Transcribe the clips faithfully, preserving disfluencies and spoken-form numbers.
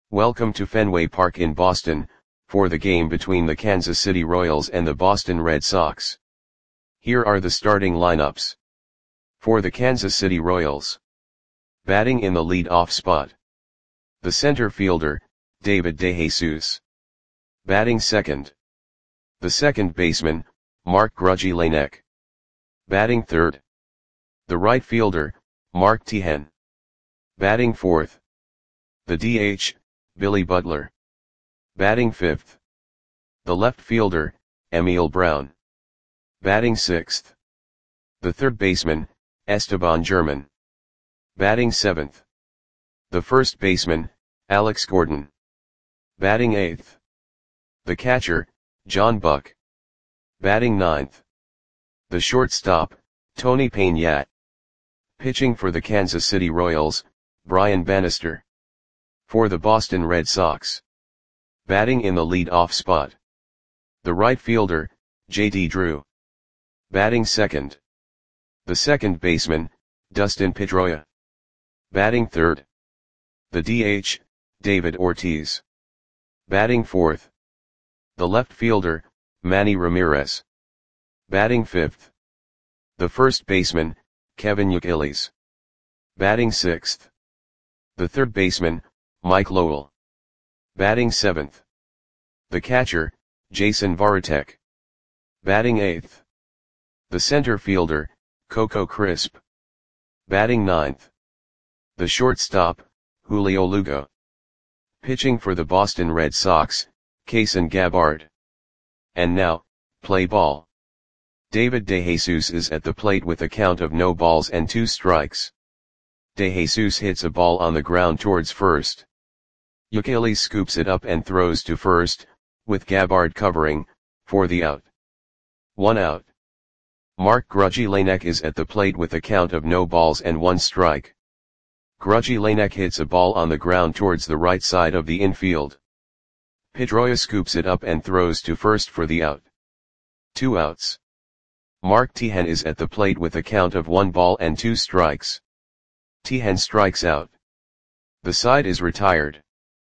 Welcome to Fenway Park in Boston, for the game between the Kansas City Royals and the Boston Red Sox. Here are the starting lineups. For the Kansas City Royals. Batting in the lead-off spot. The center fielder, David DeJesus. Batting second. The second baseman, Mark Grudzielanek. Batting third. The right fielder, Mark Teahen. Batting fourth. The D H, Billy Butler. Batting fifth. The left fielder, Emil Brown. Batting sixth. The third baseman, Esteban German. Batting seventh. The first baseman, Alex Gordon. Batting eighth. The catcher, John Buck. Batting ninth. The shortstop, Tony Peña. Pitching for the Kansas City Royals, Brian Bannister. For the Boston Red Sox. Batting in the lead-off spot. The right fielder, J D Drew. Batting second. The second baseman, Dustin Pedroia. Batting third. The D H, David Ortiz. Batting fourth. The left fielder, Manny Ramirez. Batting fifth. The first baseman, Kevin Youkilis. Batting sixth. The third baseman, Mike Lowell. Batting seventh. The catcher, Jason Varitek. Batting eighth. The center fielder, Coco Crisp. Batting ninth. The shortstop, Julio Lugo. Pitching for the Boston Red Sox, Kayson Gabbard. And now, play ball. David DeJesus is at the plate with a count of no balls and two strikes. DeJesus hits a ball on the ground towards first. Youkilis scoops it up and throws to first, with Gabbard covering, for the out. One out. Mark Grudzielanek is at the plate with a count of no balls and one strike. Grudzielanek hits a ball on the ground towards the right side of the infield. Pedroia scoops it up and throws to first for the out. Two outs. Mark Teahen is at the plate with a count of one ball and two strikes. Teahen strikes out. The side is retired.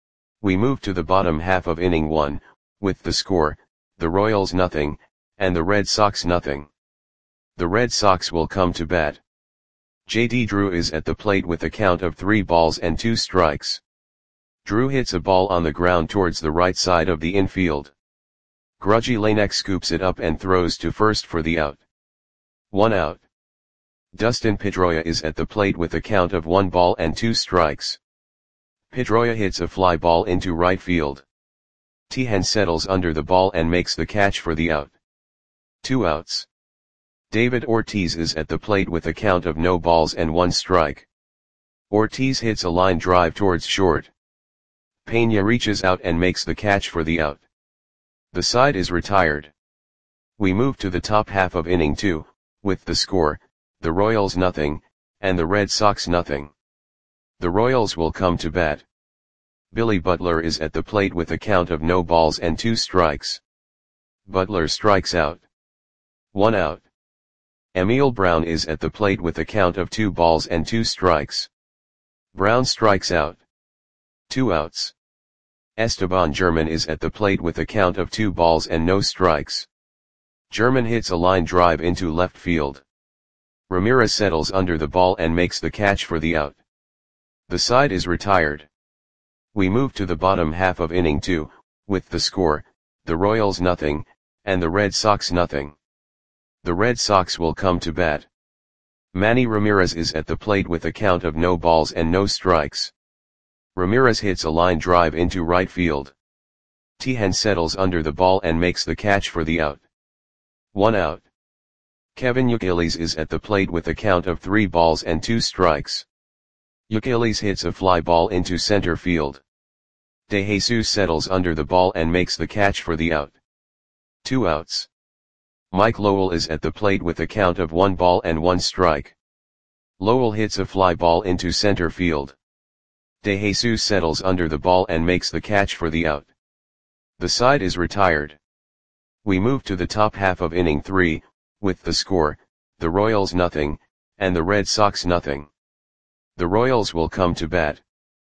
We move to the bottom half of inning one, with the score, the Royals nothing, and the Red Sox nothing. The Red Sox will come to bat. J D Drew is at the plate with a count of three balls and two strikes. Drew hits a ball on the ground towards the right side of the infield. Grudzielanek scoops it up and throws to first for the out. One out. Dustin Pedroia is at the plate with a count of one ball and two strikes. Pedroia hits a fly ball into right field. Teahen settles under the ball and makes the catch for the out. Two outs. David Ortiz is at the plate with a count of no balls and one strike. Ortiz hits a line drive towards short. Peña reaches out and makes the catch for the out. The side is retired. We move to the top half of inning two, with the score, the Royals nothing, and the Red Sox nothing. The Royals will come to bat. Billy Butler is at the plate with a count of no balls and two strikes. Butler strikes out. One out. Emil Brown is at the plate with a count of two balls and two strikes. Brown strikes out. Two outs. Esteban German is at the plate with a count of two balls and no strikes. German hits a line drive into left field. Ramirez settles under the ball and makes the catch for the out. The side is retired. We move to the bottom half of inning two, with the score, the Royals nothing, and the Red Sox nothing. The Red Sox will come to bat. Manny Ramirez is at the plate with a count of no balls and no strikes. Ramirez hits a line drive into right field. Teahen settles under the ball and makes the catch for the out. One out. Kevin Youkilis is at the plate with a count of three balls and two strikes. Youkilis hits a fly ball into center field. DeJesus settles under the ball and makes the catch for the out. Two outs. Mike Lowell is at the plate with a count of one ball and one strike. Lowell hits a fly ball into center field. DeJesus settles under the ball and makes the catch for the out. The side is retired. We move to the top half of inning three, with the score, the Royals nothing, and the Red Sox nothing. The Royals will come to bat.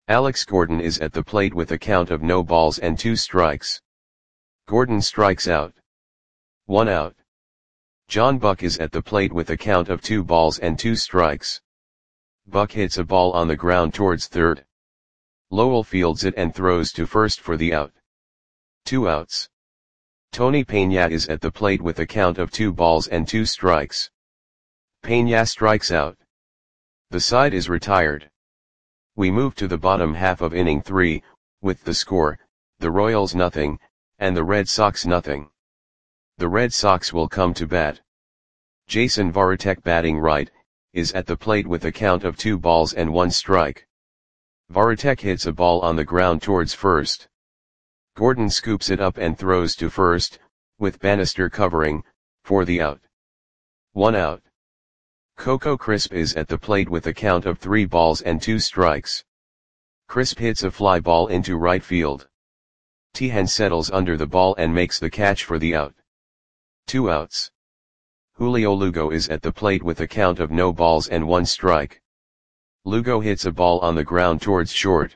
Alex Gordon is at the plate with a count of no balls and two strikes. Gordon strikes out. One out. John Buck is at the plate with a count of two balls and two strikes. Buck hits a ball on the ground towards third. Lowell fields it and throws to first for the out. Two outs. Tony Peña is at the plate with a count of two balls and two strikes. Peña strikes out. The side is retired. We move to the bottom half of inning three, with the score, the Royals nothing, and the Red Sox nothing. The Red Sox will come to bat. Jason Varitek, batting right, is at the plate with a count of two balls and one strike. Varitek hits a ball on the ground towards first. Gordon scoops it up and throws to first, with Bannister covering, for the out. One out. Coco Crisp is at the plate with a count of three balls and two strikes. Crisp hits a fly ball into right field. Tejan settles under the ball and makes the catch for the out. Two outs. Julio Lugo is at the plate with a count of no balls and one strike. Lugo hits a ball on the ground towards short.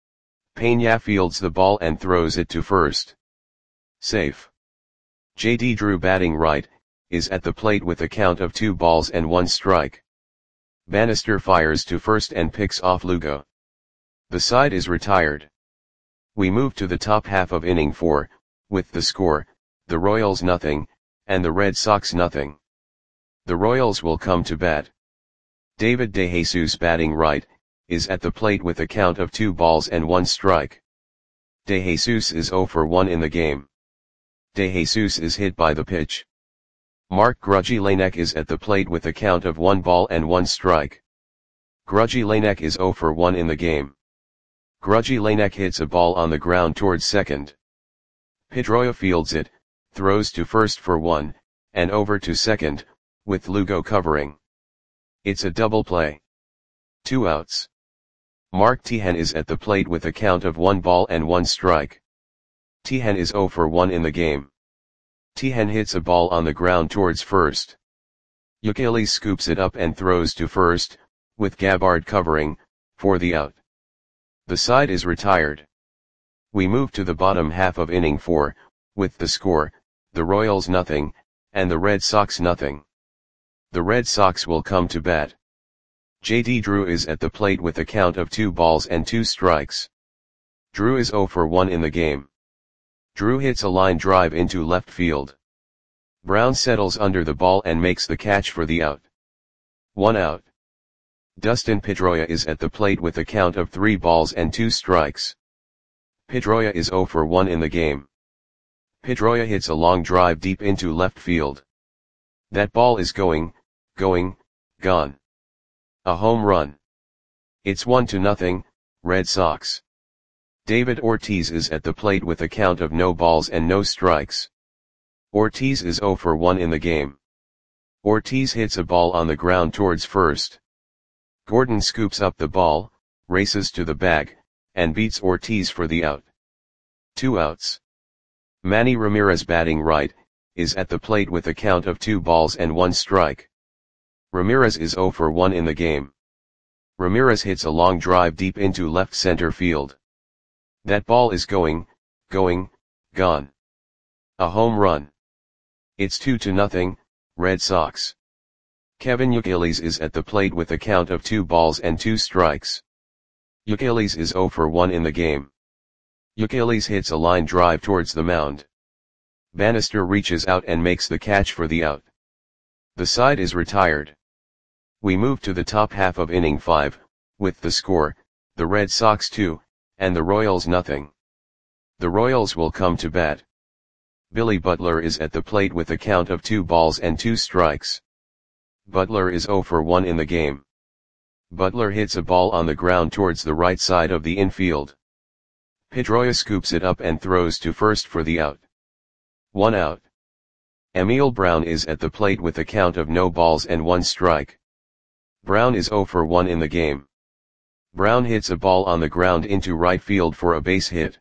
Peña fields the ball and throws it to first. Safe. J D Drew, batting right, is at the plate with a count of two balls and one strike. Bannister fires to first and picks off Lugo. The side is retired. We move to the top half of inning four, with the score, the Royals nothing, and the Red Sox nothing. The Royals will come to bat. David DeJesus, batting right, is at the plate with a count of two balls and one strike. DeJesus is zero for one in the game. DeJesus is hit by the pitch. Mark Grudzielanek is at the plate with a count of one ball and one strike. Grudzielanek is zero for one in the game. Grudzielanek hits a ball on the ground towards second. Pedroia fields it, throws to first for one, and over to second, with Lugo covering. It's a double play. Two outs. Mark Tejan is at the plate with a count of one ball and one strike. Tejan is zero for one in the game. Tejan hits a ball on the ground towards first. Youkilis scoops it up and throws to first, with Gabbard covering, for the out. The side is retired. We move to the bottom half of inning four, with the score, the Royals nothing, and the Red Sox nothing. The Red Sox will come to bat. J D Drew is at the plate with a count of two balls and two strikes. Drew is zero for one in the game. Drew hits a line drive into left field. Brown settles under the ball and makes the catch for the out. One out. Dustin Pedroia is at the plate with a count of three balls and two strikes. Pedroia is zero for one in the game. Pedroia hits a long drive deep into left field. That ball is going, going, gone. A home run. It's one to nothing, Red Sox. David Ortiz is at the plate with a count of no balls and no strikes. Ortiz is zero for one in the game. Ortiz hits a ball on the ground towards first. Gordon scoops up the ball, races to the bag, and beats Ortiz for the out. Two outs. Manny Ramirez, batting right, is at the plate with a count of two balls and one strike. Ramirez is zero for one in the game. Ramirez hits a long drive deep into left center field. That ball is going, going, gone. A home run. It's two to nothing, Red Sox. Kevin Youkilis is at the plate with a count of two balls and two strikes. Youkilis is zero for one in the game. Youkilis hits a line drive towards the mound. Bannister reaches out and makes the catch for the out. The side is retired. We move to the top half of inning five, with the score, the Red Sox two, and the Royals nothing. The Royals will come to bat. Billy Butler is at the plate with a count of two balls and two strikes. Butler is zero for one in the game. Butler hits a ball on the ground towards the right side of the infield. Pedroia scoops it up and throws to first for the out. One out. Emil Brown is at the plate with a count of no balls and one strike. Brown is zero for one in the game. Brown hits a ball on the ground into right field for a base hit.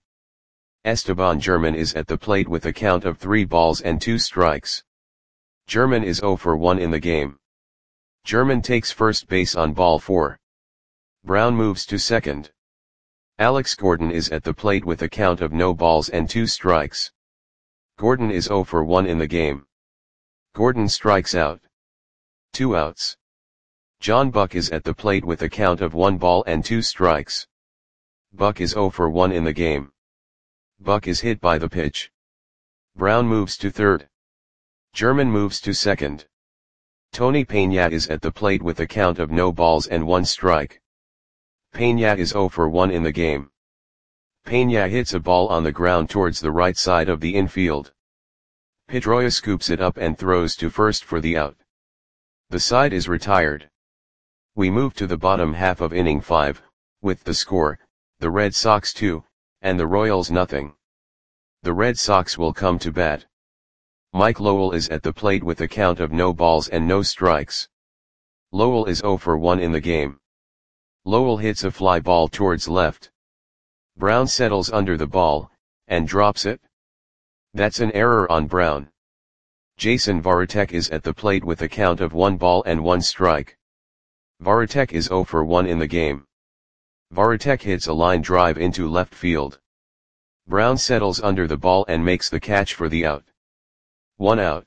Esteban German is at the plate with a count of three balls and two strikes. German is zero for one in the game. German takes first base on ball four. Brown moves to second. Alex Gordon is at the plate with a count of no balls and two strikes. Gordon is zero for one in the game. Gordon strikes out. Two outs. John Buck is at the plate with a count of one ball and two strikes. Buck is zero for one in the game. Buck is hit by the pitch. Brown moves to third. German moves to second. Tony Peña is at the plate with a count of no balls and one strike. Peña is zero for one in the game. Peña hits a ball on the ground towards the right side of the infield. Pedroia scoops it up and throws to first for the out. The side is retired. We move to the bottom half of inning five, with the score, the Red Sox two, and the Royals nothing. The Red Sox will come to bat. Mike Lowell is at the plate with a count of no balls and no strikes. Lowell is zero for one in the game. Lowell hits a fly ball towards left. Brown settles under the ball, and drops it. That's an error on Brown. Jason Varitek is at the plate with a count of one ball and one strike. Varitek is zero for one in the game. Varitek hits a line drive into left field. Brown settles under the ball and makes the catch for the out. One out.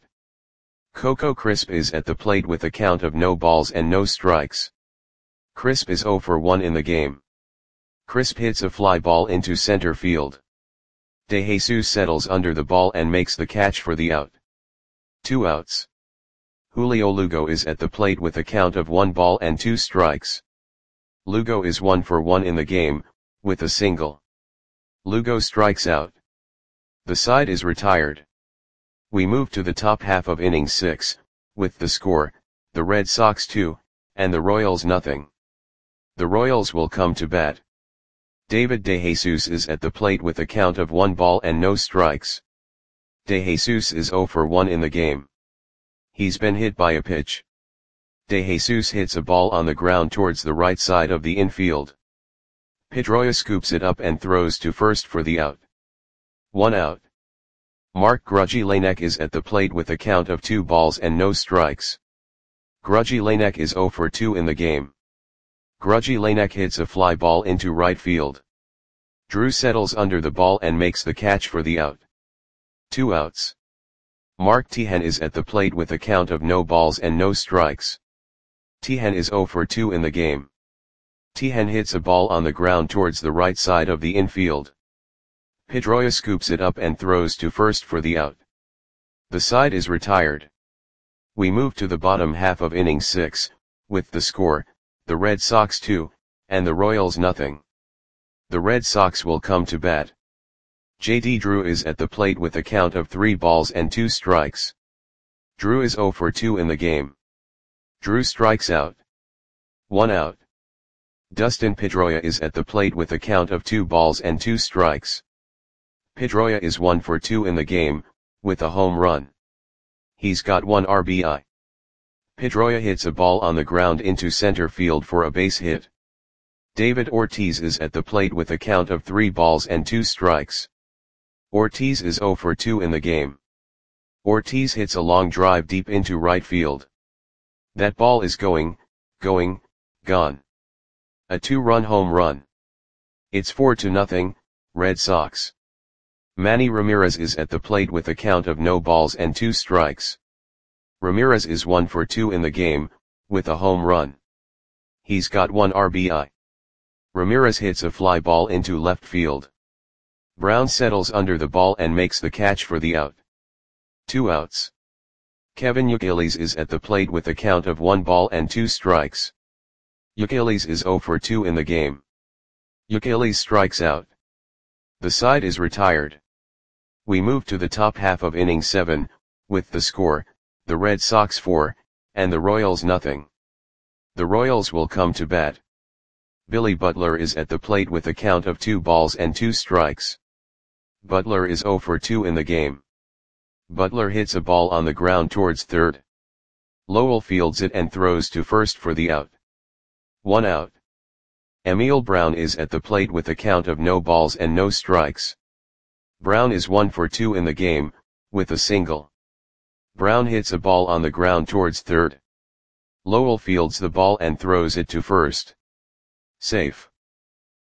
Coco Crisp is at the plate with a count of no balls and no strikes. Crisp is zero for one in the game. Crisp hits a fly ball into center field. De Jesus settles under the ball and makes the catch for the out. Two outs. Julio Lugo is at the plate with a count of one ball and two strikes. Lugo is one for one in the game, with a single. Lugo strikes out. The side is retired. We move to the top half of inning six, with the score, the Red Sox two, and the Royals nothing. The Royals will come to bat. David De Jesus is at the plate with a count of one ball and no strikes. De Jesus is zero for one in the game. He's been hit by a pitch. De Jesus hits a ball on the ground towards the right side of the infield. Pedroia scoops it up and throws to first for the out. One out. Mark Grudgy Lanek is at the plate with a count of two balls and no strikes. Grudgy Lanek is zero for two in the game. Grudgy Lanek hits a fly ball into right field. Drew settles under the ball and makes the catch for the out. Two outs. Mark Teahen is at the plate with a count of no balls and no strikes. Teahen is zero for two in the game. Teahen hits a ball on the ground towards the right side of the infield. Pedroia scoops it up and throws to first for the out. The side is retired. We move to the bottom half of inning six, with the score, the Red Sox two, and the Royals nothing. The Red Sox will come to bat. J D Drew is at the plate with a count of three balls and two strikes. Drew is zero for two in the game. Drew strikes out. One out. Dustin Pedroia is at the plate with a count of two balls and two strikes. Pedroia is one for two in the game, with a home run. He's got one R B I. Pedroia hits a ball on the ground into center field for a base hit. David Ortiz is at the plate with a count of three balls and two strikes. Ortiz is zero for two in the game. Ortiz hits a long drive deep into right field. That ball is going, going, gone. A two-run home run. It's four to nothing, Red Sox. Manny Ramirez is at the plate with a count of no balls and two strikes. Ramirez is one for two in the game, with a home run. He's got one R B I. Ramirez hits a fly ball into left field. Brown settles under the ball and makes the catch for the out. Two outs. Kevin Youkilis is at the plate with a count of one ball and two strikes. Youkilis is zero for two in the game. Youkilis strikes out. The side is retired. We move to the top half of inning seven, with the score, the Red Sox four, and the Royals nothing. The Royals will come to bat. Billy Butler is at the plate with a count of two balls and two strikes. Butler is zero for two in the game. Butler hits a ball on the ground towards third. Lowell fields it and throws to first for the out. One out. Emil Brown is at the plate with a count of no balls and no strikes. Brown is one for two in the game, with a single. Brown hits a ball on the ground towards third. Lowell fields the ball and throws it to first. Safe.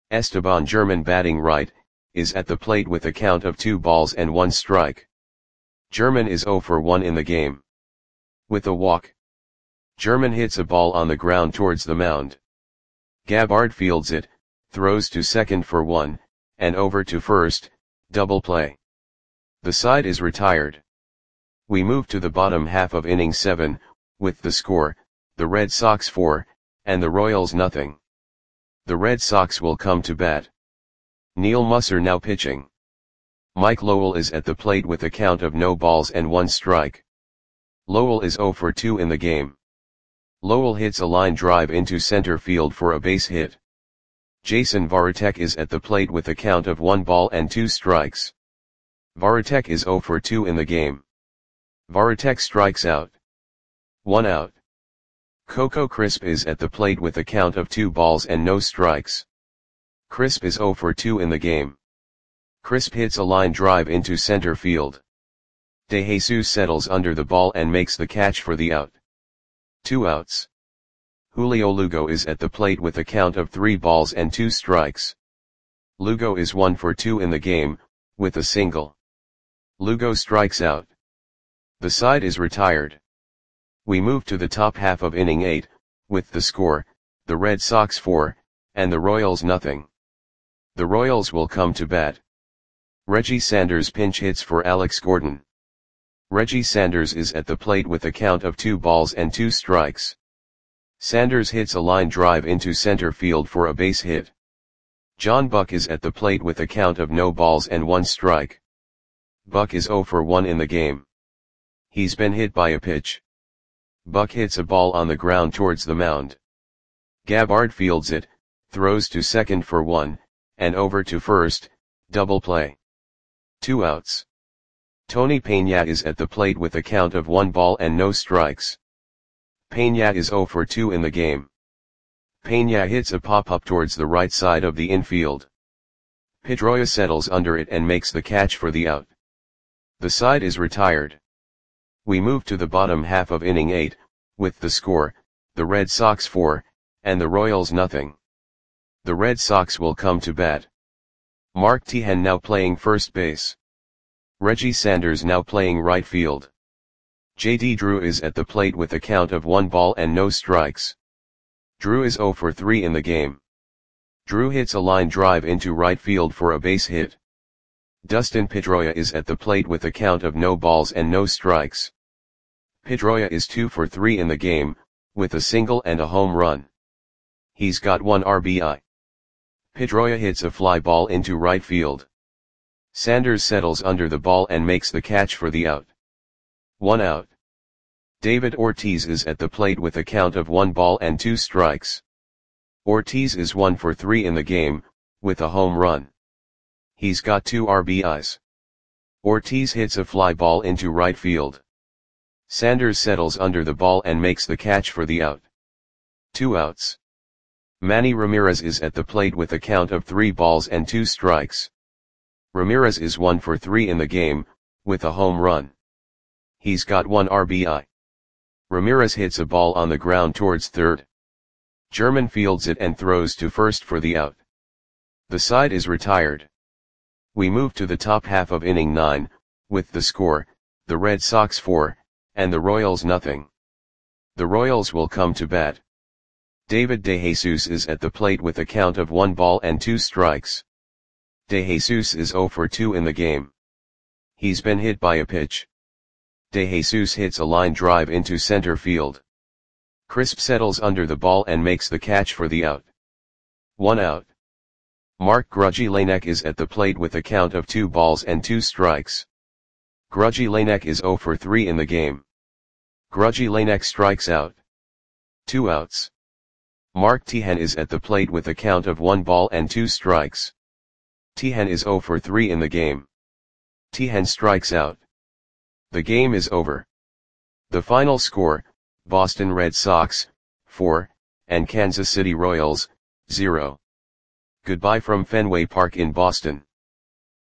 Esteban German batting right, is at the plate with a count of two balls and one strike. German is zero for one in the game. With a walk, German hits a ball on the ground towards the mound. Gabbard fields it, throws to second for one, and over to first, double play. The side is retired. We move to the bottom half of inning seven, with the score, the Red Sox four, and the Royals nothing. The Red Sox will come to bat. Neil Musser now pitching. Mike Lowell is at the plate with a count of no balls and one strike. Lowell is zero for two in the game. Lowell hits a line drive into center field for a base hit. Jason Varitek is at the plate with a count of one ball and two strikes. Varitek is zero for two in the game. Varitek strikes out. One out. Coco Crisp is at the plate with a count of two balls and no strikes. Crisp is zero for two in the game. Crisp hits a line drive into center field. De Jesus settles under the ball and makes the catch for the out. Two outs. Julio Lugo is at the plate with a count of three balls and two strikes. Lugo is one for two in the game, with a single. Lugo strikes out. The side is retired. We move to the top half of inning eight, with the score, the Red Sox four, and the Royals nothing. The Royals will come to bat. Reggie Sanders pinch hits for Alex Gordon. Reggie Sanders is at the plate with a count of two balls and two strikes. Sanders hits a line drive into center field for a base hit. John Buck is at the plate with a count of no balls and one strike. Buck is zero for one in the game. He's been hit by a pitch. Buck hits a ball on the ground towards the mound. Gabbard fields it, throws to second for one, and over to first, double play. Two outs. Tony Peña is at the plate with a count of one ball and no strikes. Peña is zero for two in the game. Peña hits a pop-up towards the right side of the infield. Pedroia settles under it and makes the catch for the out. The side is retired. We move to the bottom half of inning eight, with the score, the Red Sox four, and the Royals nothing. The Red Sox will come to bat. Mark Teahen now playing first base. Reggie Sanders now playing right field. J D Drew is at the plate with a count of one ball and no strikes. Drew is zero for three in the game. Drew hits a line drive into right field for a base hit. Dustin Pedroia is at the plate with a count of no balls and no strikes. Pedroia is two for three in the game, with a single and a home run. He's got one R B I. Pedroia hits a fly ball into right field. Sanders settles under the ball and makes the catch for the out. One out. David Ortiz is at the plate with a count of one ball and two strikes. Ortiz is one for three in the game, with a home run. He's got two R B Is. Ortiz hits a fly ball into right field. Sanders settles under the ball and makes the catch for the out. Two outs. Manny Ramirez is at the plate with a count of three balls and two strikes. Ramirez is one for three in the game, with a home run. He's got one R B I. Ramirez hits a ball on the ground towards third. German fields it and throws to first for the out. The side is retired. We move to the top half of inning nine, with the score, the Red Sox four, and the Royals nothing. The Royals will come to bat. David De Jesus is at the plate with a count of one ball and two strikes. De Jesus is zero for two in the game. He's been hit by a pitch. De Jesus hits a line drive into center field. Crisp settles under the ball and makes the catch for the out. One out. Mark Grudzielanek is at the plate with a count of two balls and two strikes. Grudzielanek is zero for three in the game. Grudzielanek strikes out. Two outs. Mark Teahen is at the plate with a count of one ball and two strikes. Teahen is zero for three in the game. Teahen strikes out. The game is over. The final score, Boston Red Sox, four, and Kansas City Royals, zero. Goodbye from Fenway Park in Boston.